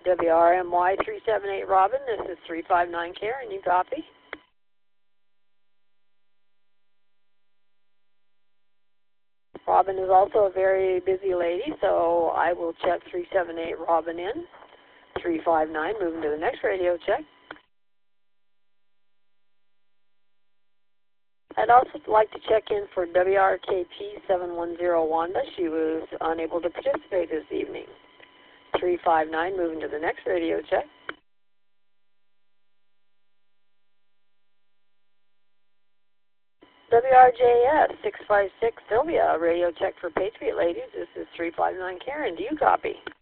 WRMY 378 Robin, this is 359 Karen, you copy? Robin is also a very busy lady, so I will check 378 Robin in. 359, moving to the next radio check. I'd also like to check in for WRKP 710 Wanda. She was unable to participate this evening. 359, moving to the next radio check. WRJS 656 Sylvia, radio check for Patriot Ladies. This is 359 Karen. Do you copy?